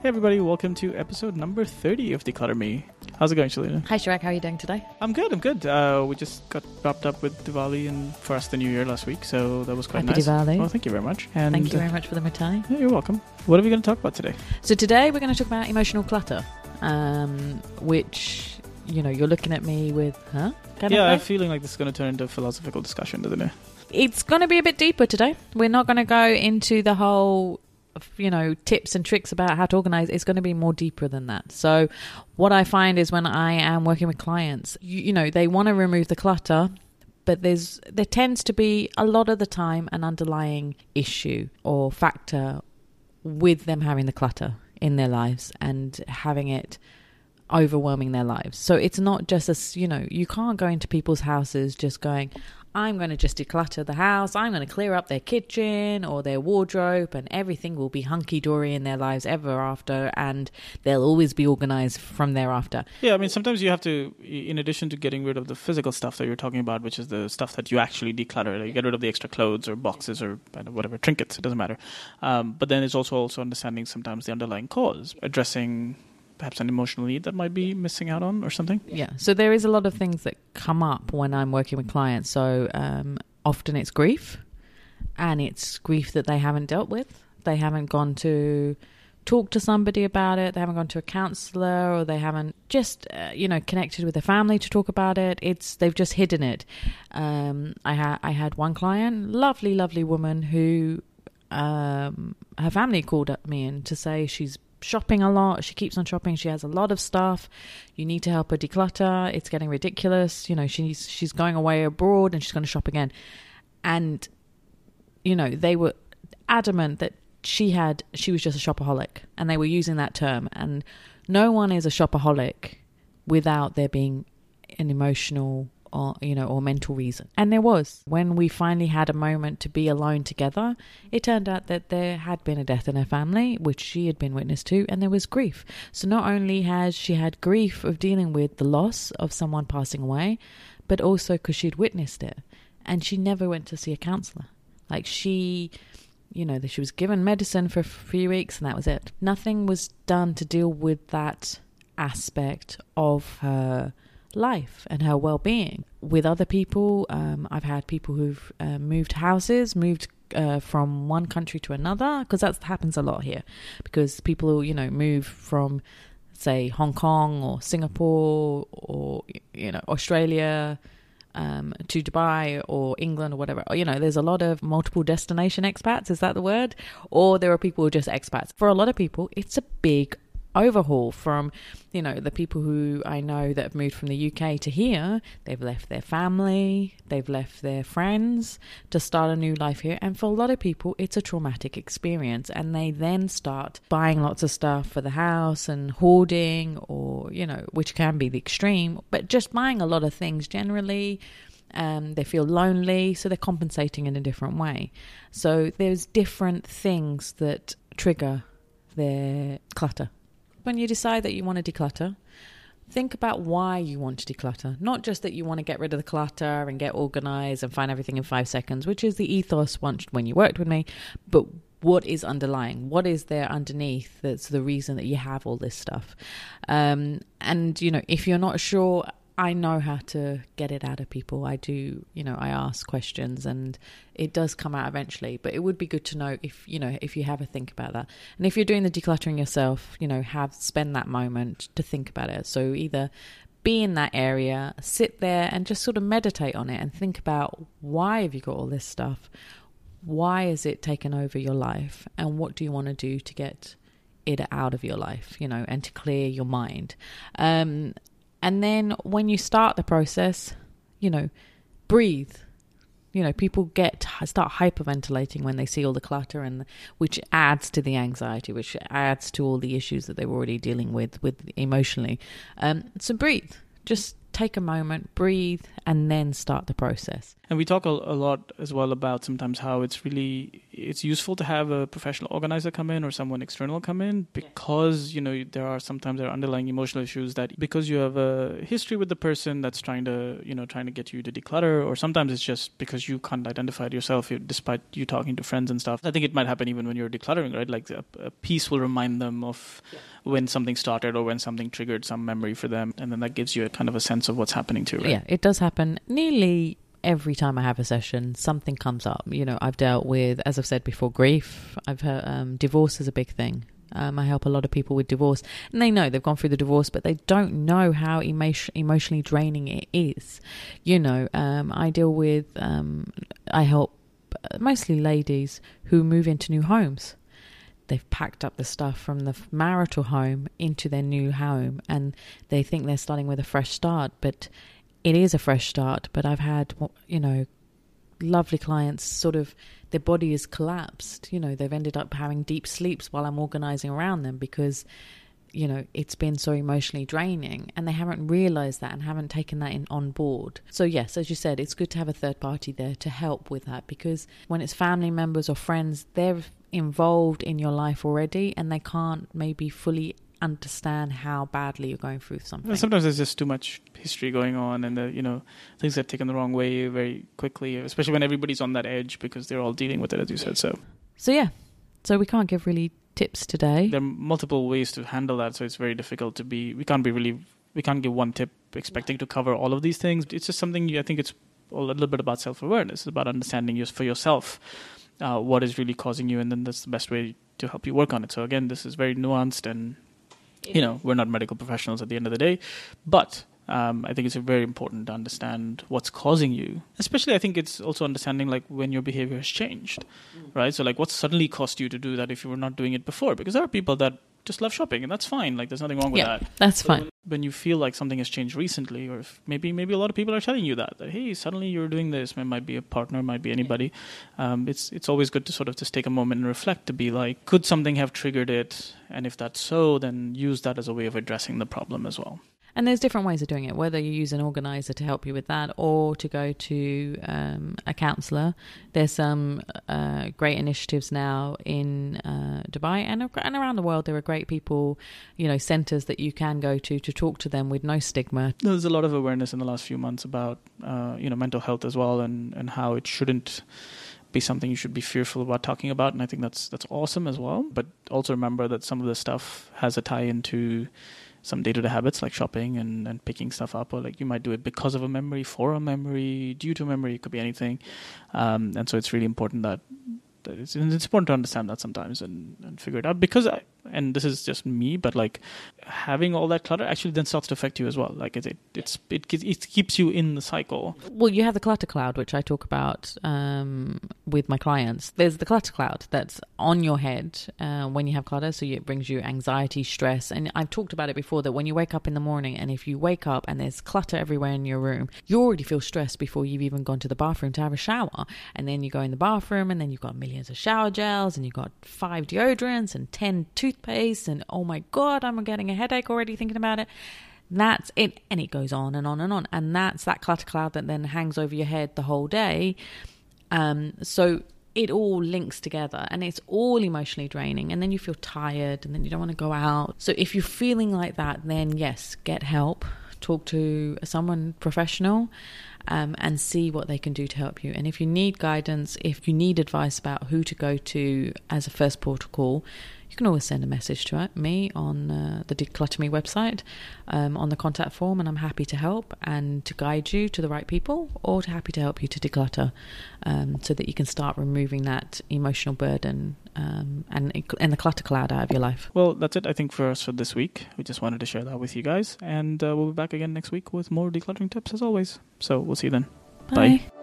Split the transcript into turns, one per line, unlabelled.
Hey everybody, welcome to episode number 30 of Declutter Me. How's it going, Shalina?
Hi Chirag, how are you doing today?
I'm good. We just got wrapped up with Diwali and for us the New Year last week, so that was quite
Happy
nice.
Diwali.
Well, thank you very much. And
Thank you very much for the mitai.
Yeah, you're welcome. What are we going to talk about today?
So today we're going to talk about emotional clutter, which, you know, you're looking at me with, huh?
I'm feeling like this is going to turn into a philosophical discussion, doesn't it?
It's going to be a bit deeper today. We're not going to go into the whole, you know, tips and tricks about how to organize. It's going to be more deeper than that. So what I find is when I am working with clients, you know, they want to remove the clutter, but there tends to be a lot of the time an underlying issue or factor with them having the clutter in their lives and having it overwhelming their lives. So it's not just as, you know, you can't go into people's houses just going, I'm going to just declutter the house, I'm going to clear up their kitchen or their wardrobe and everything will be hunky-dory in their lives ever after and they'll always be organized from thereafter.
Yeah, I mean, sometimes you have to, in addition to getting rid of the physical stuff that you're talking about, which is the stuff that you actually declutter, like you get rid of the extra clothes or boxes or whatever, trinkets, it doesn't matter. But then it's also understanding sometimes the underlying cause, addressing perhaps an emotional need that might be missing out on or something.
Yeah. So there is a lot of things that come up when I'm working with clients. So often it's grief, and it's grief that they haven't dealt with. They haven't gone to talk to somebody about it. They haven't gone to a counselor, or they haven't just, connected with their family to talk about it. They've just hidden it. I had one client, lovely woman who her family called up me in to say she's shopping a lot. She keeps on shopping. She has a lot of stuff. You need to help her declutter. It's getting ridiculous. You know, she's going away abroad and she's going to shop again. And, you know, they were adamant that she was just a shopaholic, and they were using that term. And no one is a shopaholic without there being an emotional or mental reason. And there was. When we finally had a moment to be alone together, it turned out that there had been a death in her family, which she had been witness to, and there was grief. So not only has she had grief of dealing with the loss of someone passing away, but also because she'd witnessed it. And she never went to see a counsellor. Like she was given medicine for a few weeks and that was it. Nothing was done to deal with that aspect of her life and her well-being. With other people, I've had people who've moved houses, moved from one country to another, because that happens a lot here, because people, you know, move from, say, Hong Kong or Singapore or, you know, Australia to Dubai or England or whatever. You know, there's a lot of multiple destination expats, is that the word? Or there are people who are just expats. For a lot of people, it's a big overhaul. From, you know, the people who I know that have moved from the UK to here, they've left their family, they've left their friends to start a new life here. And for a lot of people, it's a traumatic experience, and they then start buying lots of stuff for the house and hoarding, or, you know, which can be the extreme, but just buying a lot of things generally. They feel lonely, so they're compensating in a different way. So there's different things that trigger their clutter. When you decide that you want to declutter, think about why you want to declutter. Not just that you want to get rid of the clutter and get organized and find everything in 5 seconds, which is the ethos when you worked with me, but what is underlying? What is there underneath that's the reason that you have all this stuff? And, you know, if you're not sure, I know how to get it out of people. I do, you know, I ask questions and it does come out eventually, but it would be good to know if you have a think about that. And if you're doing the decluttering yourself, you know, spend that moment to think about it. So either be in that area, sit there and just sort of meditate on it and think about, why have you got all this stuff? Why is it taken over your life? And what do you want to do to get it out of your life, you know, and to clear your mind? And then when you start the process, you know, breathe. You know, people start hyperventilating when they see all the clutter, and which adds to the anxiety, which adds to all the issues that they were already dealing with emotionally. So breathe. Just take a moment, breathe, and then start the process.
And we talk a lot as well about sometimes how it's useful to have a professional organizer come in or someone external come in, because, there are underlying emotional issues that because you have a history with the person that's trying to get you to declutter, or sometimes it's just because you can't identify it yourself despite you talking to friends and stuff. I think it might happen even when you're decluttering, right? Like a piece will remind them of when something started or when something triggered some memory for them. And then that gives you a kind of a sense of what's happening too, right?
Yeah, it does happen nearly every time I have a session. Something comes up. I've dealt with, as I've said before, grief. I've heard divorce is a big thing. I help a lot of people with divorce, and they know they've gone through the divorce, but they don't know how emotionally draining it is. I deal with, I help mostly ladies who move into new homes. They've packed up the stuff from the marital home into their new home, and they think they're starting with a fresh start, but it is a fresh start. But I've had, lovely clients, sort of their body is collapsed. They've ended up having deep sleeps while I'm organizing around them because, it's been so emotionally draining, and they haven't realized that and haven't taken that on board. So yes, as you said, it's good to have a third party there to help with that, because when it's family members or friends, they're involved in your life already and they can't maybe fully understand how badly you're going through something.
Well, sometimes there's just too much history going on, and things get taken the wrong way very quickly, especially when everybody's on that edge because they're all dealing with it, as you said.
So we can't give really tips today.
There are multiple ways to handle that, so it's very difficult we can't give one tip expecting to cover all of these things. It's just something I think it's a little bit about self-awareness. It's about understanding for yourself what is really causing you, and then that's the best way to help you work on it. So again, this is very nuanced, and we're not medical professionals at the end of the day, but I think it's very important to understand what's causing you. Especially, I think it's also understanding like when your behavior has changed, right? So like what suddenly caused you to do that if you were not doing it before? Because there are people that just love shopping, and that's fine. Like there's nothing wrong with that.
That's fine.
When you feel like something has changed recently, or if maybe a lot of people are telling you that hey, suddenly you're doing this. It might be a partner, might be anybody. It's always good to sort of just take a moment and reflect to be like, could something have triggered it? And if that's so, then use that as a way of addressing the problem as well.
And there's different ways of doing it, whether you use an organizer to help you with that or to go to a counsellor. There's some great initiatives now in Dubai and around the world. There are great people, centres that you can go to talk to them with no stigma.
There's a lot of awareness in the last few months about, mental health as well, and how it shouldn't be something you should be fearful about talking about. And I think that's awesome as well. But also remember that some of the stuff has a tie into some day-to-day habits like shopping and picking stuff up, or like you might do it because of a memory, for a memory, due to a memory. It could be anything, and so it's really important that it's important to understand that sometimes and figure it out, because and this is just me, but like having all that clutter actually then starts to affect you as well. Like it keeps you in the cycle.
Well, you have the clutter cloud, which I talk about with my clients. There's the clutter cloud that's on your head when you have clutter, so it brings you anxiety, stress, and I've talked about it before that when you wake up in the morning, and if you wake up and there's clutter everywhere in your room, you already feel stressed before you've even gone to the bathroom to have a shower, and then you go in the bathroom and then you've got millions of shower gels and you've got 5 deodorants and 10 toothpaste, and oh my god, I'm getting a headache already thinking about it. That's it, and it goes on and on and on, and that's that clutter cloud that then hangs over your head the whole day. So it all links together, and it's all emotionally draining, and then you feel tired, and then you don't want to go out. So if you're feeling like that, then yes, get help, talk to someone professional, and see what they can do to help you. And if you need guidance, if you need advice about who to go to as a first port of call, you can always send a message to me on the Declutter Me website, on the contact form, and I'm happy to help and to guide you to the right people, or happy to help you to declutter, so that you can start removing that emotional burden and the clutter cloud out of your life.
Well, that's it, I think, for us for this week. We just wanted to share that with you guys, and we'll be back again next week with more decluttering tips as always. So we'll see you then.
Bye.